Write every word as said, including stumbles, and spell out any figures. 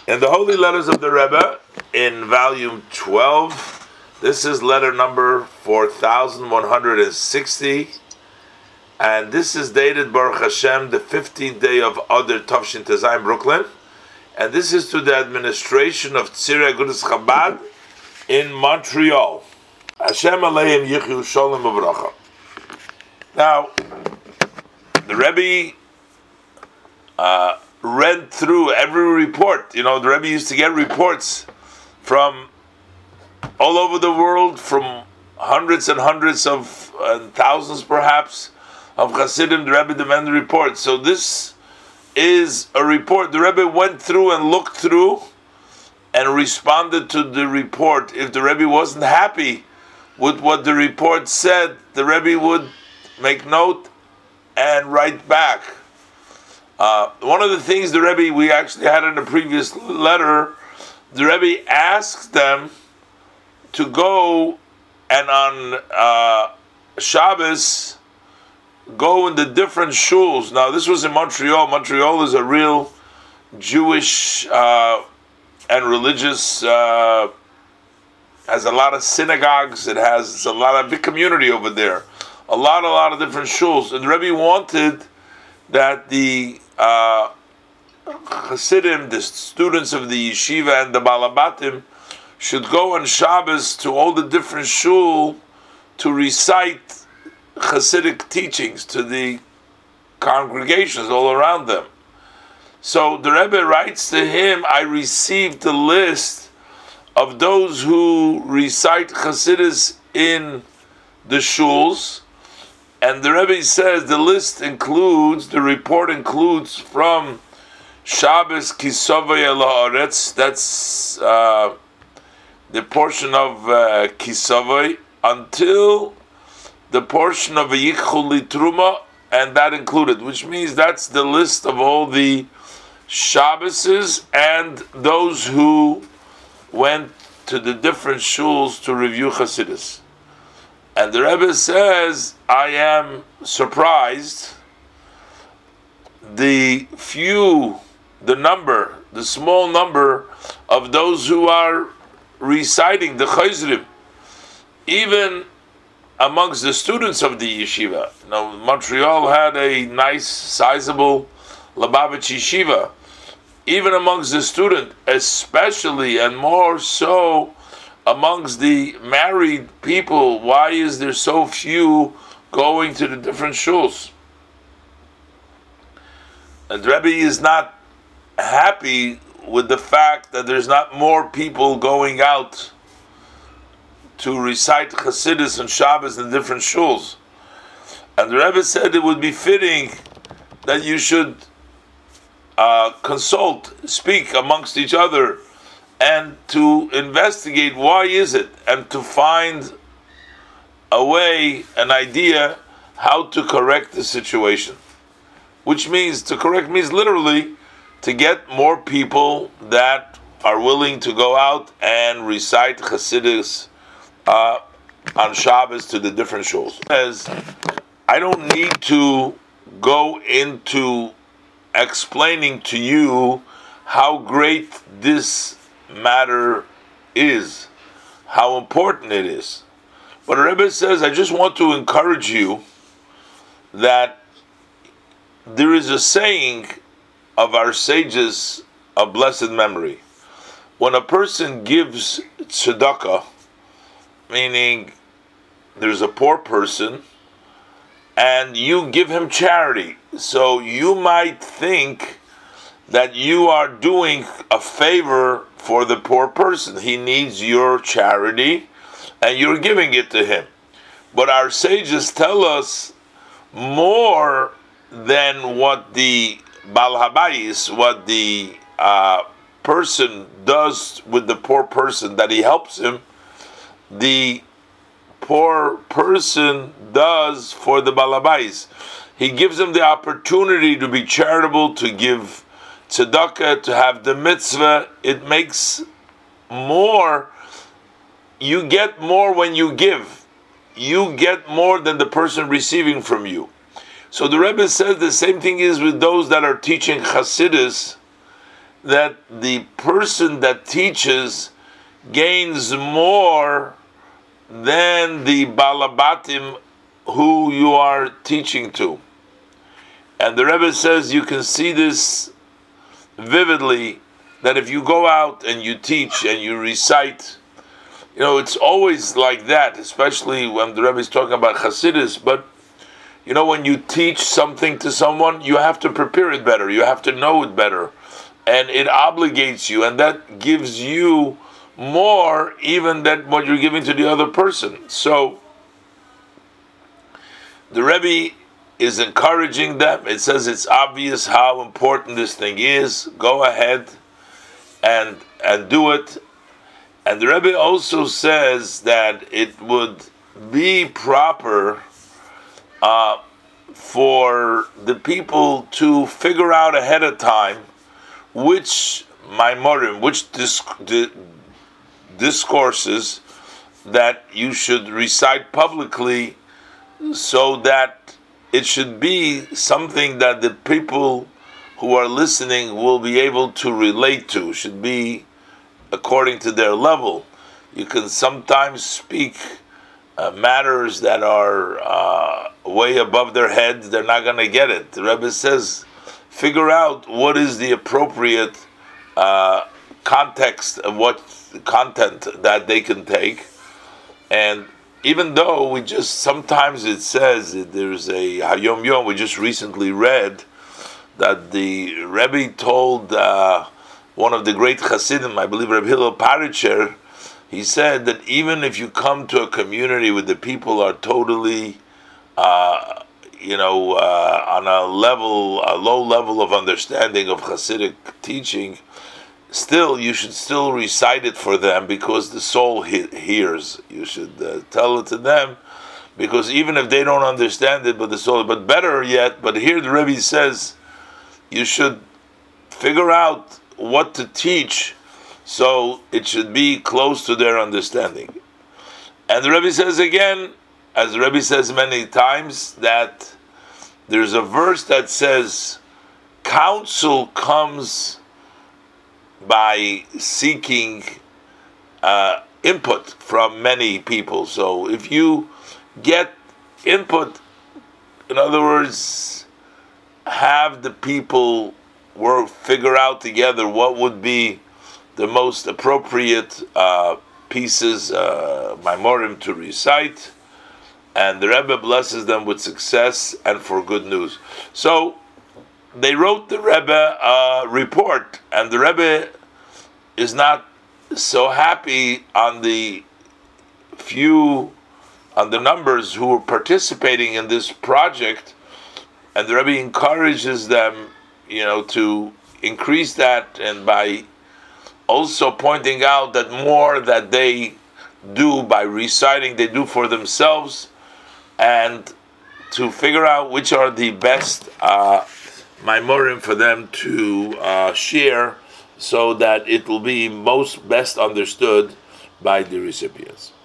In the Holy Letters of the Rebbe, in volume twelve, this is letter number four thousand one hundred sixty, and this is dated Baruch Hashem, the fifteenth day of Adar Tavshin Tezayim, Brooklyn, and this is to the administration of Tzirei Agudas Chabad in Montreal. Hashem Aleim Yichyu Sholem Uvracha. Now, the Rebbe uh, read through every report. You know, the Rebbe used to get reports from all over the world, from hundreds and hundreds of uh, thousands, perhaps, of Hasidim. The Rebbe demanded reports. So this is a report. The Rebbe went through and looked through and responded to the report. If the Rebbe wasn't happy with what the report said, the Rebbe would make note and write back. Uh, one of the things the Rebbe, we actually had in a previous letter, the Rebbe asked them to go and on uh, Shabbos go in the different shuls. Now this was in Montreal. Montreal is a real Jewish uh, and religious, uh, has a lot of synagogues, it has a lot of big community over there. A lot, a lot of different shuls. And the Rebbe wanted that the uh, Hasidim, the students of the yeshiva and the Balabatim, should go on Shabbos to all the different shul to recite Hasidic teachings to the congregations all around them. So the Rebbe writes to him, I received the list of those who recite Hasidus in the shuls, and the Rebbe says the list includes, the report includes from Shabbos Kisavay El Haaretz, that's uh, the portion of uh, Kisavay, until the portion of Yichul Litruma, and that included, which means that's the list of all the Shabboses and those who went to the different shuls to review Hasidus. And the Rebbe says, I am surprised the few, the number, the small number of those who are reciting the Chayzrim, even amongst the students of the yeshiva. Now, Montreal had a nice, sizable Lubavitch yeshiva. Even amongst the student, especially and more so amongst the married people, why is there so few going to the different shuls? And Rebbe is not happy with the fact that there's not more people going out to recite Chassidus and Shabbos in different shuls. And the Rebbe said it would be fitting that you should uh, consult, speak amongst each other, and to investigate why is it, and to find a way, an idea, how to correct the situation. Which means, to correct means literally, to get more people that are willing to go out and recite Chassidus uh, on Shabbos to the different shuls. As I don't need to go into explaining to you how great this matter is, how important it is. But the Rebbe says, I just want to encourage you that there is a saying of our sages of blessed memory. When a person gives tzedakah, meaning there's a poor person, and you give him charity, so you might think that you are doing a favor for the poor person. He needs your charity, and you're giving it to him. But our sages tell us more than what the Bal Habayis, what the uh, person does with the poor person, that he helps him, the poor person does for the Bal Habayis. He gives him the opportunity to be charitable, to give tzedakah, to have the mitzvah. It makes more, you get more when you give. You get more than the person receiving from you. So the Rebbe says the same thing is with those that are teaching Chassidus, that the person that teaches gains more than the balabatim who you are teaching to. And the Rebbe says you can see this vividly, that if you go out and you teach and you recite, you know, it's always like that, especially when the Rebbe is talking about Hasidus, but you know, when you teach something to someone, you have to prepare it better, you have to know it better, and it obligates you, and that gives you more even than what you're giving to the other person. So the Rebbe is encouraging them. It says it's obvious how important this thing is. Go ahead and and do it. And the Rebbe also says that it would be proper uh, for the people to figure out ahead of time which maimorim, which disc- di- discourses that you should recite publicly, so that it should be something that the people who are listening will be able to relate to, should be according to their level. You can sometimes speak uh, matters that are uh, way above their heads, they're not going to get it. The Rebbe says, figure out what is the appropriate uh, context of what content that they can take. And even though we just, sometimes it says that there's a Hayom Yom, we just recently read that the Rebbe told uh, one of the great Hasidim, I believe Reb Hillel Paritcher, he said that even if you come to a community where the people are totally, uh, you know, uh, on a level, a low level of understanding of Hasidic teaching, still, you should still recite it for them because the soul he- hears. You should uh, tell it to them because even if they don't understand it, but the soul, but better yet, but here the Rebbe says, you should figure out what to teach so it should be close to their understanding. And the Rebbe says again, as the Rebbe says many times, that there's a verse that says, counsel comes by seeking uh, input from many people. So if you get input, in other words, have the people work, figure out together what would be the most appropriate uh, pieces, uh, maimorim to recite, and the Rebbe blesses them with success and for good news. So they wrote the Rebbe a report, and the Rebbe is not so happy on the few, on the numbers who are participating in this project, and the Rebbe encourages them, you know, to increase that, and by also pointing out that more that they do by reciting, they do for themselves, and to figure out which are the best uh, maimorim for them to uh, share, so that it will be most best understood by the recipients.